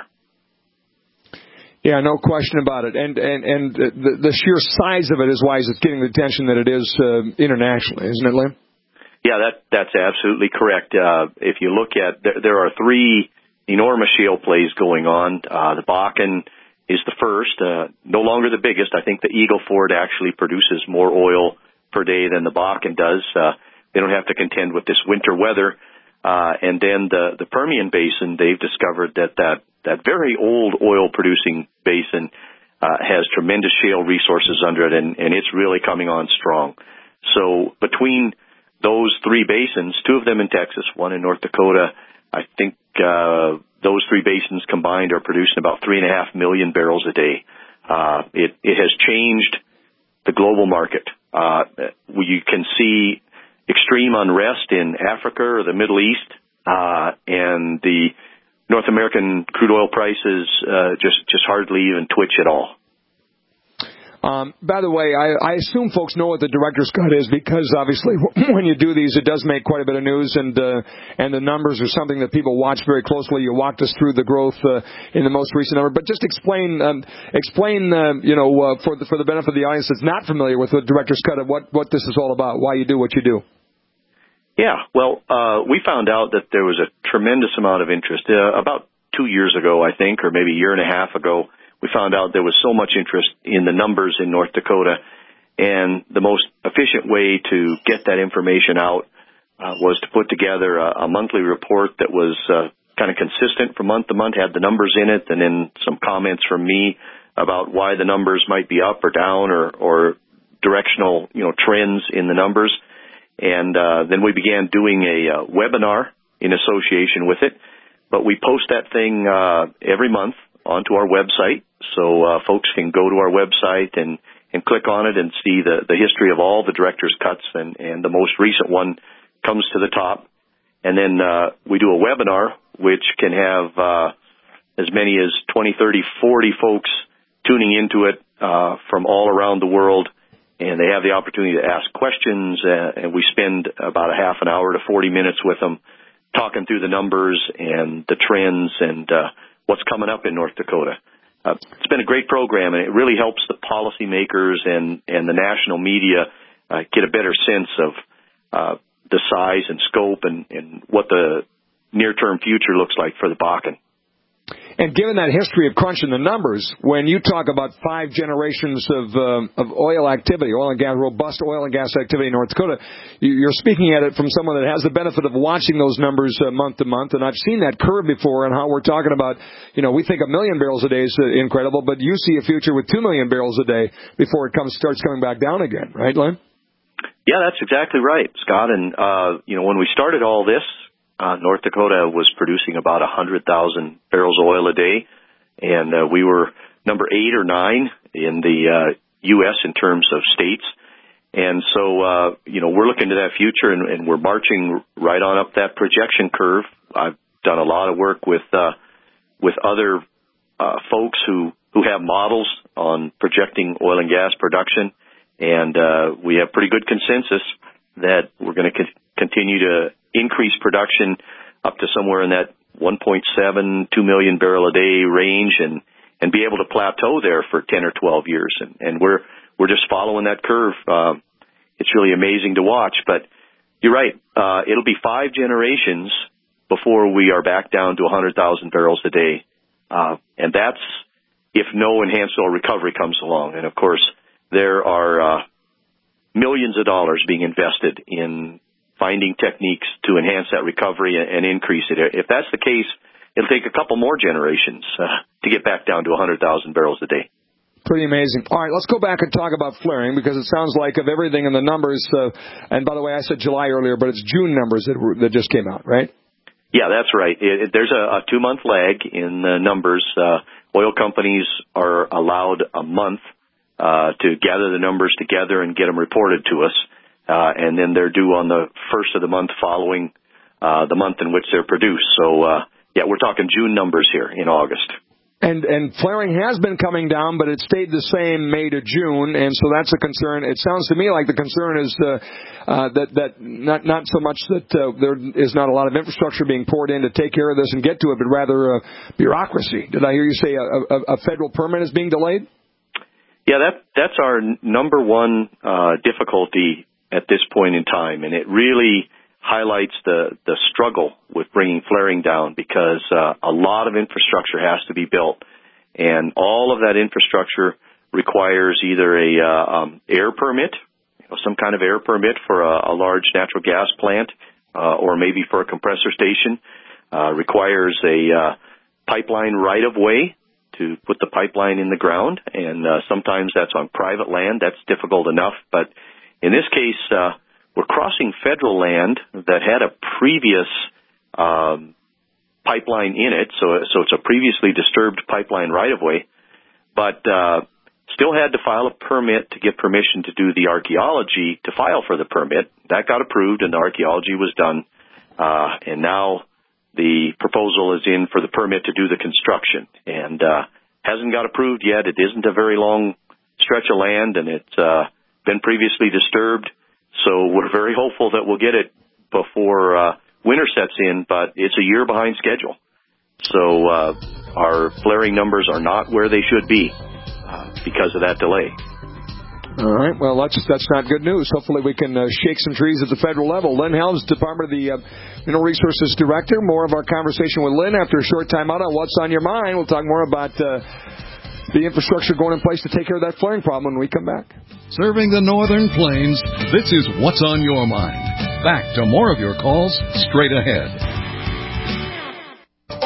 Yeah, no question about it. And and, and the, the sheer size of it is why it's getting the attention that it is uh, internationally, isn't it, Lynn? Yeah, that that's absolutely correct. Uh, if you look at, there, there are three enormous shale plays going on. Uh, the Bakken is the first, uh, no longer the biggest. I think the Eagle Ford actually produces more oil per day than the Bakken does. Uh, They don't have to contend with this winter weather. Uh, and then the, the Permian Basin, they've discovered that that, that very old oil-producing basin uh, has tremendous shale resources under it, and, and it's really coming on strong. So between those three basins, two of them in Texas, one in North Dakota, I think uh, those three basins combined are producing about three and a half million barrels a day. Uh, it, it has changed the global market. Uh, you can see extreme unrest in Africa or the Middle East, uh, and the North American crude oil prices uh, just, just hardly even twitch at all. Um, by the way, I, I assume folks know what the director's cut is because obviously when you do these, it does make quite a bit of news, and uh, and the numbers are something that people watch very closely. You walked us through the growth uh, in the most recent number, but just explain um, explain uh, you know uh, for the for the benefit of the audience that's not familiar with the director's cut of what what this is all about, why you do what you do. Yeah, well, uh, we found out that there was a tremendous amount of interest uh, about two years ago, I think, or maybe a year and a half ago. We found out there was so much interest in the numbers in North Dakota, and the most efficient way to get that information out uh, was to put together a, a monthly report that was uh, kind of consistent from month to month, had the numbers in it, and then some comments from me about why the numbers might be up or down or, or directional, you know, trends in the numbers. And uh, then we began doing a uh, webinar in association with it. But we post that thing uh, every month onto our website, so uh, folks can go to our website and, and click on it and see the, the history of all the director's cuts, and, and the most recent one comes to the top. And then uh, we do a webinar, which can have uh, as many as twenty, thirty, forty folks tuning into it uh, from all around the world, and they have the opportunity to ask questions, uh, and we spend about a half an hour to forty minutes with them talking through the numbers and the trends and uh, what's coming up in North Dakota. Uh, it's been a great program, and it really helps the policymakers and, and the national media uh, get a better sense of uh, the size and scope and, and what the near-term future looks like for the Bakken. And given that history of crunching the numbers, when you talk about five generations of um, of oil activity, oil and gas, robust oil and gas activity in North Dakota, you're speaking at it from someone that has the benefit of watching those numbers uh, month to month. And I've seen that curve before, and how we're talking about, you know, we think a million barrels a day is uh, incredible, but you see a future with two million barrels a day before it comes starts coming back down again, right, Len? Yeah, that's exactly right, Scott. And uh, you know, when we started all this, Uh, North Dakota was producing about one hundred thousand barrels of oil a day, and uh, we were number eight or nine in the uh, U S in terms of states. And so, uh, you know, we're looking to that future, and, and we're marching right on up that projection curve. I've done a lot of work with uh, with other uh, folks who, who have models on projecting oil and gas production, and uh, we have pretty good consensus that we're going to co- continue to increase production up to somewhere in that one point seven, two million barrel a day range, and, and be able to plateau there for ten or twelve years. And, and we're, we're just following that curve. Um, it's really amazing to watch, but you're right. Uh, it'll be five generations before we are back down to one hundred thousand barrels a day. Uh, and that's if no enhanced oil recovery comes along. And of course, there are, uh, millions of dollars being invested in finding techniques to enhance that recovery and increase it. If that's the case, it'll take a couple more generations uh, to get back down to one hundred thousand barrels a day. Pretty amazing. All right, let's go back and talk about flaring, because it sounds like of everything in the numbers, uh, and by the way, I said July earlier, but it's June numbers that, were, that just came out, right? Yeah, that's right. It, it, there's a, a two-month lag in the numbers. Uh, oil companies are allowed a month uh, to gather the numbers together and get them reported to us. Uh, and then they're due on the first of the month following uh, the month in which they're produced. So, uh, yeah, we're talking June numbers here in August. And and flaring has been coming down, but it stayed the same May to June, and so that's a concern. It sounds to me like the concern is uh, uh, that that not not so much that uh, there is not a lot of infrastructure being poured in to take care of this and get to it, but rather uh, bureaucracy. Did I hear you say a, a, a federal permit is being delayed? Yeah, that that's our number one uh, difficulty at this point in time, and it really highlights the, the struggle with bringing flaring down, because uh, a lot of infrastructure has to be built, and all of that infrastructure requires either a uh, um, air permit, you know, some kind of air permit for a, a large natural gas plant, uh, or maybe for a compressor station, uh, requires a uh, pipeline right-of-way to put the pipeline in the ground, and uh, sometimes that's on private land. That's difficult enough, but in this case, uh, we're crossing federal land that had a previous um, pipeline in it, so so it's a previously disturbed pipeline right-of-way, but uh, still had to file a permit to get permission to do the archaeology to file for the permit. That got approved, and the archaeology was done, uh, and now the proposal is in for the permit to do the construction, and uh, hasn't got approved yet. It isn't a very long stretch of land, and it's uh, been previously disturbed, so we're very hopeful that we'll get it before uh, winter sets in, but it's a year behind schedule. So uh, our flaring numbers are not where they should be uh, because of that delay. All right, well, that's that's not good news. Hopefully we can uh, shake some trees at the federal level. Lynn Helms, Department of the uh, Mineral Resources Director. More of our conversation with Lynn after a short time out on What's on Your Mind. We'll talk more about Uh, the infrastructure going in place to take care of that flaring problem when we come back. Serving the Northern Plains, this is What's on Your Mind. Back to more of your calls straight ahead.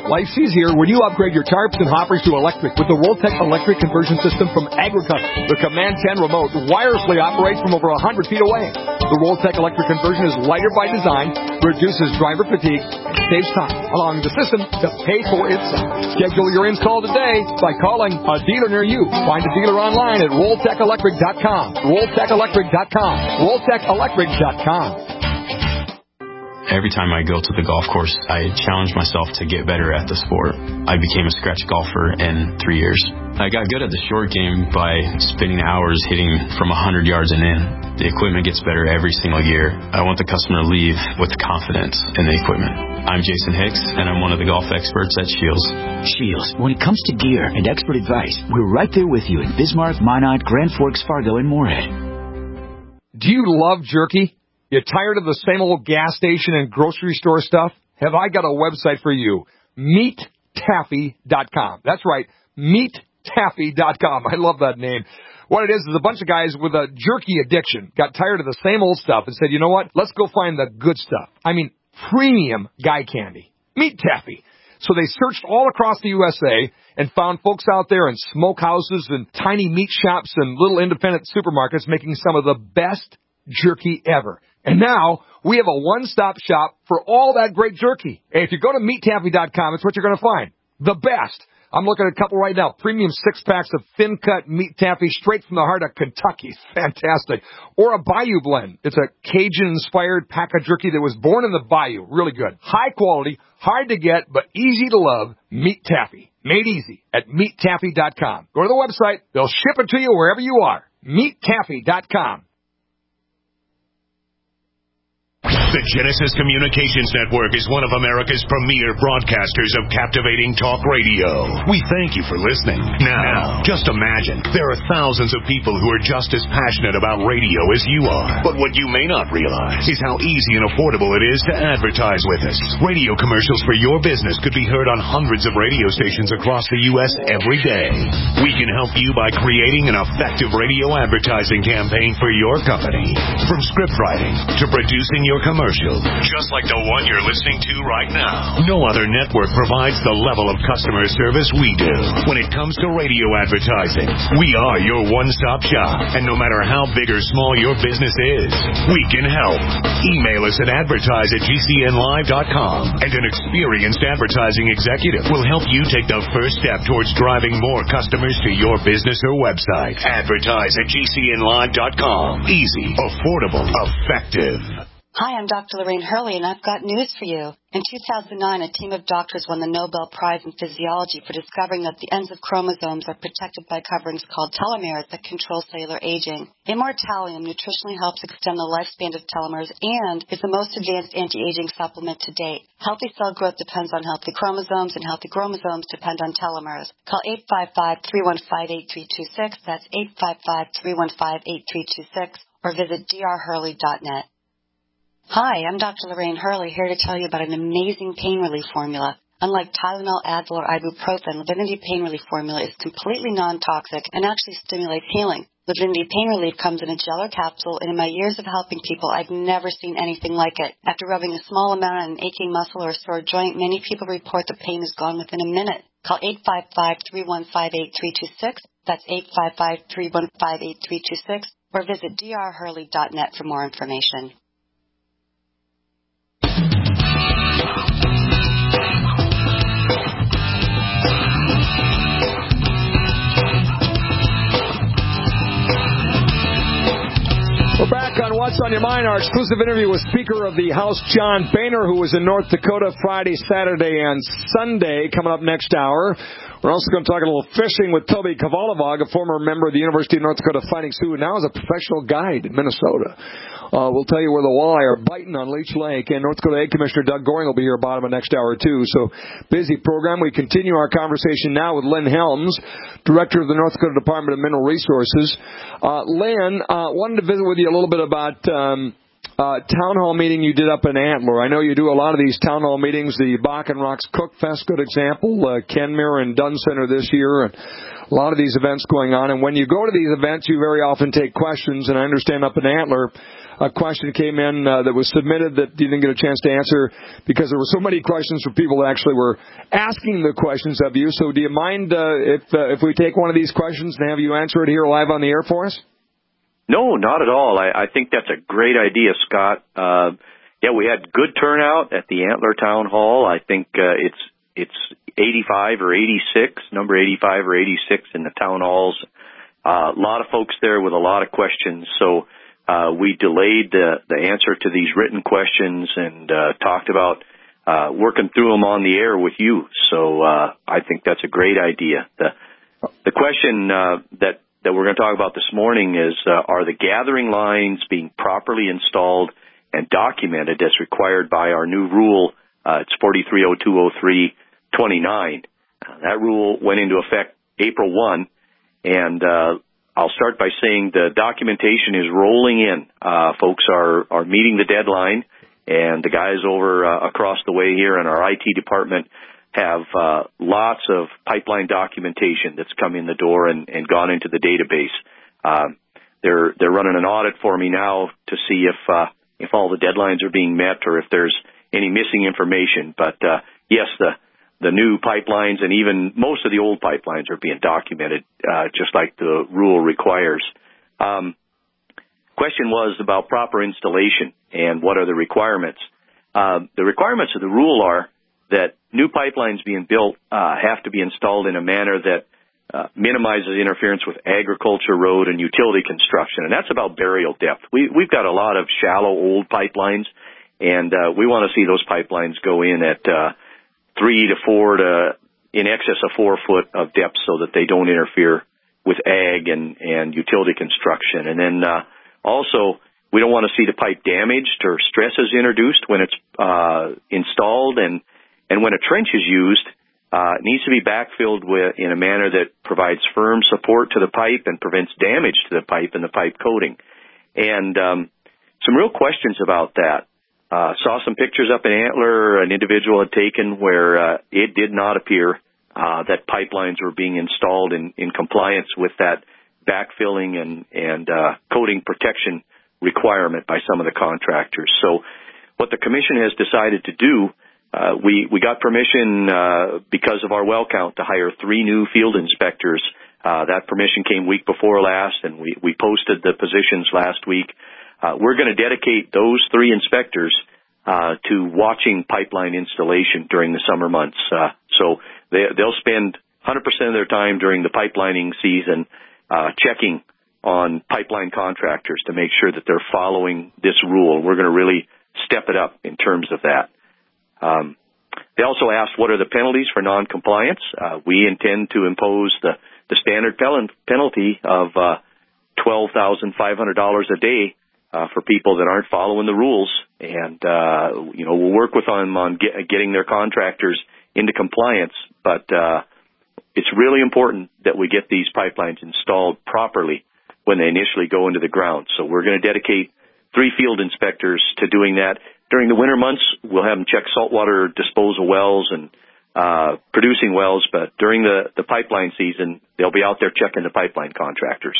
Life's easier when you upgrade your tarps and hoppers to electric with the Roltec electric conversion system from Agriculture. The Command ten remote wirelessly operates from over one hundred feet away. The Roltec electric conversion is lighter by design, reduces driver fatigue, and saves time, allowing the system to pay for itself. Schedule your install today by calling a dealer near you. Find a dealer online at Roltec Electric dot com. Roltec Electric dot com. Roltec Electric dot com. Every time I go to the golf course, I challenge myself to get better at the sport. I became a scratch golfer in three years. I got good at the short game by spending hours hitting from one hundred yards and in. The equipment gets better every single year. I want the customer to leave with confidence in the equipment. I'm Jason Hicks, and I'm one of the golf experts at Shields. Shields, when it comes to gear and expert advice, we're right there with you in Bismarck, Minot, Grand Forks, Fargo, and Moorhead. Do you love jerky? You tired of the same old gas station and grocery store stuff? Have I got a website for you? meat taffy dot com. That's right, meat taffy dot com. I love that name. What it is is a bunch of guys with a jerky addiction got tired of the same old stuff and said, you know what? Let's go find the good stuff. I mean, premium guy candy. Meat Taffy. So they searched all across the U S A and found folks out there in smokehouses and tiny meat shops and little independent supermarkets making some of the best jerky ever. And now we have a one-stop shop for all that great jerky. And if you go to meat taffy dot com, it's what you're going to find. The best. I'm looking at a couple right now. Premium six-packs of thin-cut meat taffy straight from the heart of Kentucky. Fantastic. Or a Bayou blend. It's a Cajun-inspired pack of jerky that was born in the Bayou. Really good. High quality, hard to get, but easy to love. Meat Taffy. Made easy at meat taffy dot com. Go to the website. They'll ship it to you wherever you are. meat taffy dot com. The Genesis Communications Network is one of America's premier broadcasters of captivating talk radio. We thank you for listening. Now, just imagine, there are thousands of people who are just as passionate about radio as you are. But what you may not realize is how easy and affordable it is to advertise with us. Radio commercials for your business could be heard on hundreds of radio stations across the U S every day. We can help you by creating an effective radio advertising campaign for your company. From script writing to producing your commercial. Just like the one you're listening to right now. No other network provides the level of customer service we do. When it comes to radio advertising, we are your one-stop shop. And no matter how big or small your business is, we can help. Email us at advertise at g c n live dot com. And an experienced advertising executive will help you take the first step towards driving more customers to your business or website. Advertise at g c n live dot com. Easy, affordable, effective. Hi, I'm Doctor Lorraine Hurley, and I've got news for you. In two thousand nine, a team of doctors won the Nobel Prize in Physiology for discovering that the ends of chromosomes are protected by coverings called telomeres that control cellular aging. Immortalium nutritionally helps extend the lifespan of telomeres and is the most advanced anti-aging supplement to date. Healthy cell growth depends on healthy chromosomes, and healthy chromosomes depend on telomeres. Call eight five five, three one five, eight three two six. That's eight five five, three one five, eight three two six. Or visit d r hurley dot net. Hi, I'm Doctor Lorraine Hurley, here to tell you about an amazing pain relief formula. Unlike Tylenol, Advil, or ibuprofen, Livinity Pain Relief Formula is completely non-toxic and actually stimulates healing. Livinity Pain Relief comes in a gel or capsule, and in my years of helping people, I've never seen anything like it. After rubbing a small amount on an aching muscle or a sore joint, many people report the pain is gone within a minute. Call eight five five, three one five, eight three two six. That's eight five five, three one five, eight three two six. Or visit d r hurley dot net for more information. We're back on What's on Your Mind, our exclusive interview with Speaker of the House, John Boehner, who was in North Dakota Friday, Saturday, and Sunday, coming up next hour. We're also going to talk a little fishing with Toby Kovalovog, a former member of the University of North Dakota Fighting Sioux, and now is a professional guide in Minnesota. Uh, we'll tell you where the walleye are biting on Leech Lake, and North Dakota Ag Commissioner Doug Goring will be here bottom of next hour, too. So, busy program. We continue our conversation now with Lynn Helms, Director of the North Dakota Department of Mineral Resources. Uh, Lynn, uh, wanted to visit with you a little bit about um, uh, town hall meeting you did up in Antler. I know you do a lot of these town hall meetings. The Bakken Rocks Cook Fest, good example. Uh, Kenmare and Dunn Center this year, and a lot of these events going on. And when you go to these events, you very often take questions, and I understand up in Antler, a question came in uh, that was submitted that you didn't get a chance to answer because there were so many questions from people that actually were asking the questions of you. So do you mind uh, if uh, if we take one of these questions and have you answer it here live on the air for us? No, not at all. I, I think that's a great idea, Scott. Uh, yeah, we had good turnout at the Antler Town Hall. I think uh, it's it's eighty-five or eighty-six, number eighty-five or eighty-six in the town halls. Uh, a lot of folks there with a lot of questions. So uh, we delayed the, the answer to these written questions and uh, talked about uh, working through them on the air with you. So uh, I think that's a great idea. The the question uh, that that we're going to talk about this morning is, uh, are the gathering lines being properly installed and documented as required by our new rule? Uh, it's forty-three oh two oh three twenty-nine. Uh, that rule went into effect April first, and uh, I'll start by saying the documentation is rolling in. Uh, folks are, are meeting the deadline, and the guys over uh, across the way here in our I T department have uh, lots of pipeline documentation that's come in the door and, and gone into the database. Um, they're they're running an audit for me now to see if uh, if all the deadlines are being met or if there's any missing information. But uh, yes, the the new pipelines and even most of the old pipelines are being documented uh, just like the rule requires. Um, question was about proper installation and what are the requirements. Uh, the requirements of the rule are that new pipelines being built uh, have to be installed in a manner that uh, minimizes interference with agriculture, road, and utility construction. And that's about burial depth. We, we've got a lot of shallow old pipelines, and uh, we want to see those pipelines go in at uh, three to four to in excess of four foot of depth so that they don't interfere with ag and, and utility construction. And then uh, also, we don't want to see the pipe damaged or stresses introduced when it's uh, installed. And And when a trench is used, uh, it needs to be backfilled with, in a manner that provides firm support to the pipe and prevents damage to the pipe and the pipe coating. And um, some real questions about that. Uh, saw some pictures up in Antler an individual had taken where uh, it did not appear uh, that pipelines were being installed in, in compliance with that backfilling and, and uh, coating protection requirement by some of the contractors. So what the commission has decided to do, Uh, we, we got permission, uh, because of our well count to hire three new field inspectors. Uh, that permission came week before last, and we, we posted the positions last week. Uh, we're going to dedicate those three inspectors, uh, to watching pipeline installation during the summer months. Uh, so they, they'll spend one hundred percent of their time during the pipelining season, uh, checking on pipeline contractors to make sure that they're following this rule. We're going to really step it up in terms of that. Um, they also asked what are the penalties for noncompliance. Uh, we intend to impose the, the standard pel- penalty of uh, twelve thousand five hundred dollars a day uh, for people that aren't following the rules. And, uh, you know, we'll work with them on get, getting their contractors into compliance. But uh, it's really important that we get these pipelines installed properly when they initially go into the ground. So we're going to dedicate three field inspectors to doing that. During the winter months, we'll have them check saltwater disposal wells and uh, producing wells, but during the, the pipeline season, they'll be out there checking the pipeline contractors.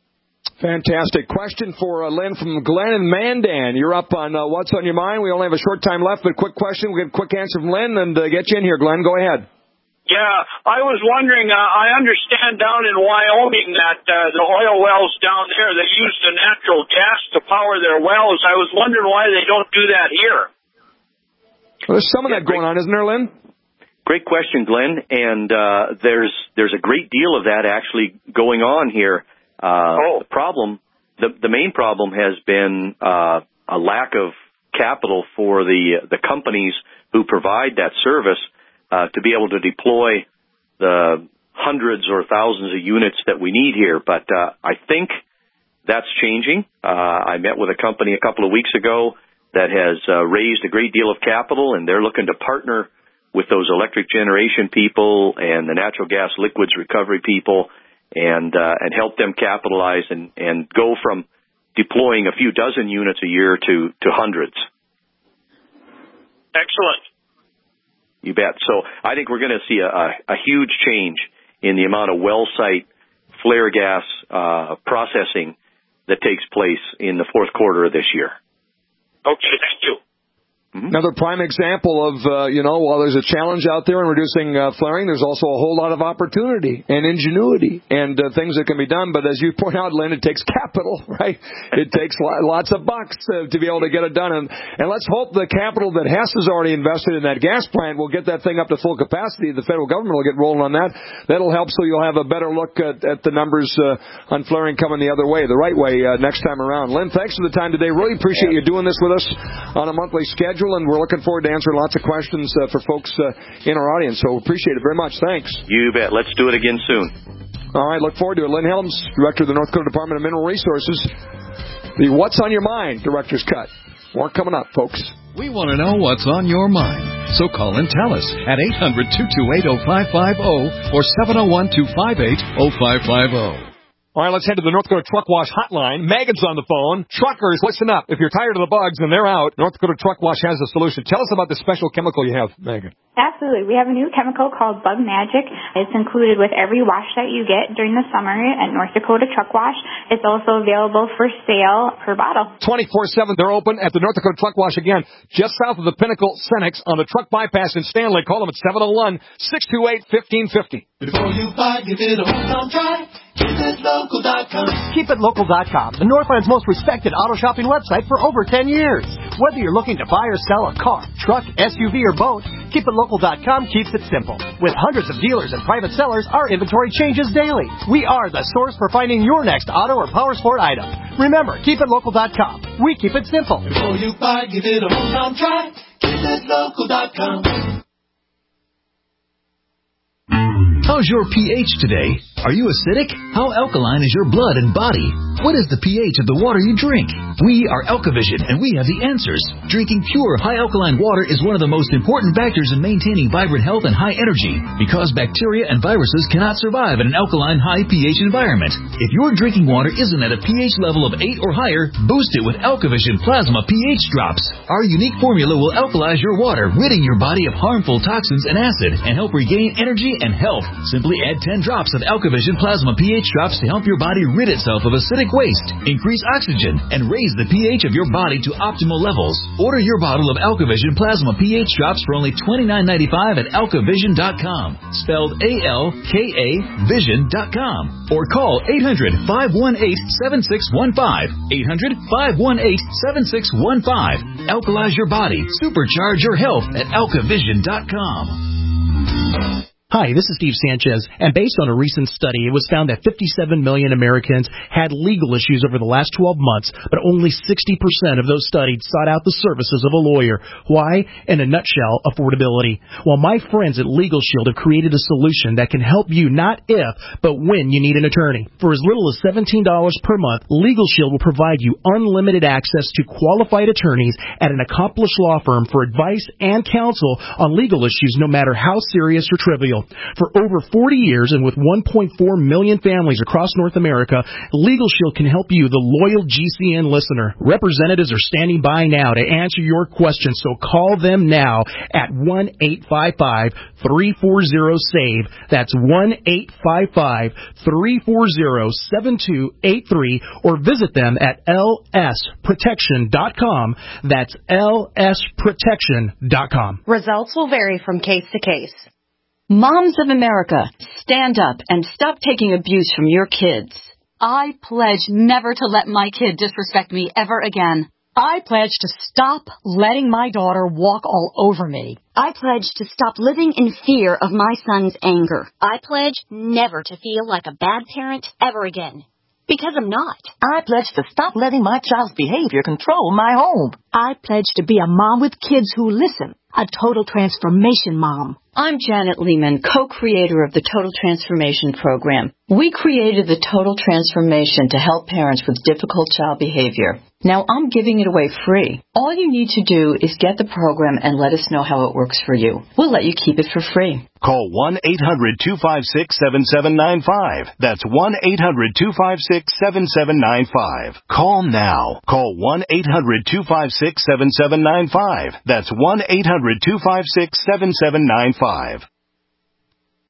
Fantastic. Question for uh, Lynn from Glenn and Mandan. You're up on uh, What's on Your Mind. We only have a short time left, but quick question. We'll get a quick answer from Lynn and uh, get you in here. Glenn, go ahead. Yeah, I was wondering, uh, I understand down in Wyoming that uh, the oil wells down there, they use the natural gas to power their wells. I was wondering why they don't do that here. Well, there's some of that going on, isn't there, Lynn? Great question, Glenn. And uh, there's there's a great deal of that actually going on here. Uh, oh. The problem, the, the main problem has been uh, a lack of capital for the the companies who provide that service. Uh, to be able to deploy the hundreds or thousands of units that we need here. But uh, I think that's changing. Uh, I met with a company a couple of weeks ago that has uh, raised a great deal of capital, and they're looking to partner with those electric generation people and the natural gas liquids recovery people and uh, and help them capitalize and, and go from deploying a few dozen units a year to, to hundreds. Excellent. You bet. So I think we're going to see a, a, a huge change in the amount of well site flare gas uh, processing that takes place in the fourth quarter of this year. Okay, thank you. Mm-hmm. Another prime example of, uh, you know, while there's a challenge out there in reducing uh, flaring, there's also a whole lot of opportunity and ingenuity and uh, things that can be done. But as you point out, Lynn, it takes capital, right? It takes lots of bucks uh, to be able to get it done. And, and let's hope the capital that Hess has already invested in that gas plant will get that thing up to full capacity. The federal government will get rolling on that. That'll help so you'll have a better look at, at the numbers uh, on flaring coming the other way, the right way, uh, next time around. Lynn, thanks for the time today. Really appreciate you doing this with us on a monthly schedule. And we're looking forward to answering lots of questions uh, for folks uh, in our audience. So appreciate it very much. Thanks. You bet. Let's do it again soon. All right. Look forward to it. Lynn Helms, Director of the North Dakota Department of Mineral Resources. The What's on Your Mind Director's Cut. More coming up, folks. We want to know what's on your mind. So call and tell us at eight hundred, two two eight, oh five five oh or seven oh one, two five eight, oh five five oh. All right, let's head to the North Dakota Truck Wash hotline. Megan's on the phone. Truckers, listen up. If you're tired of the bugs and they're out, North Dakota Truck Wash has a solution. Tell us about the special chemical you have, Megan. Absolutely. We have a new chemical called Bug Magic. It's included with every wash that you get during the summer at North Dakota Truck Wash. It's also available for sale per bottle. twenty-four seven, they're open at the North Dakota Truck Wash again, just south of the Pinnacle Cenex on the truck bypass in Stanley. Call them at seven oh one, six two eight, one five five oh. Before you buy, give it a home try. Keep it local dot com. Keep it local dot com, the Northland's most respected auto shopping website for over ten years. Whether you're looking to buy or sell a car, truck, S U V, or boat, Keep It Local dot com keeps it simple. With hundreds of dealers and private sellers, our inventory changes daily. We are the source for finding your next auto or power sport item. Remember, Keep It Local dot com. We keep it simple. Before you buy, give it a home try. Keep It Local dot com. How's your pH today? Are you acidic? How alkaline is your blood and body? What is the pH of the water you drink? We are AlkaVision, and we have the answers. Drinking pure, high alkaline water is one of the most important factors in maintaining vibrant health and high energy, because bacteria and viruses cannot survive in an alkaline, high pH environment. If your drinking water isn't at a pH level of eight or higher, boost it with AlkaVision Plasma pH Drops. Our unique formula will alkalize your water, ridding your body of harmful toxins and acid, and help regain energy and health. Simply add ten drops of AlkaVision Plasma pH Drops to help your body rid itself of acidic waste, increase oxygen, and raise the pH of your body to optimal levels. Order your bottle of AlkaVision Plasma pH Drops for only twenty-nine ninety-five at alka vision dot com, spelled A L K A vision dot com, or call eight hundred, five one eight, seven six one five, eight hundred, five one eight, seven six one five. Alkalize your body, supercharge your health at alka vision dot com. Hi, this is Steve Sanchez, and based on a recent study, it was found that fifty-seven million Americans had legal issues over the last twelve months, but only sixty percent of those studied sought out the services of a lawyer. Why? In a nutshell, affordability. Well, my friends at Legal Shield have created a solution that can help you not if, but when you need an attorney. For as little as seventeen dollars per month, Legal Shield will provide you unlimited access to qualified attorneys at an accomplished law firm for advice and counsel on legal issues, no matter how serious or trivial. For over forty years and with one point four million families across North America, Legal Shield can help you, the loyal G C N listener. Representatives are standing by now to answer your questions, so call them now at one eight five five, three four zero, SAVE. That's one eight five five, three four zero, seven two eight three, or visit them at L S protection dot com. That's L S protection dot com. Results will vary from case to case. Moms of America, stand up and stop taking abuse from your kids. I pledge never to let my kid disrespect me ever again. I pledge to stop letting my daughter walk all over me. I pledge to stop living in fear of my son's anger. I pledge never to feel like a bad parent ever again. Because I'm not. I pledge to stop letting my child's behavior control my home. I pledge to be a mom with kids who listen. A total transformation mom. I'm Janet Lehman, co-creator of the Total Transformation Program. We created the Total Transformation to help parents with difficult child behavior. Now I'm giving it away free. All you need to do is get the program and let us know how it works for you. We'll let you keep it for free. Call one eight hundred, two five six, seven seven nine five. That's one eight hundred, two five six, seven seven nine five. Call now. Call one eight hundred, two five six, seven seven nine five. That's one eight hundred, two five six, seven seven nine five.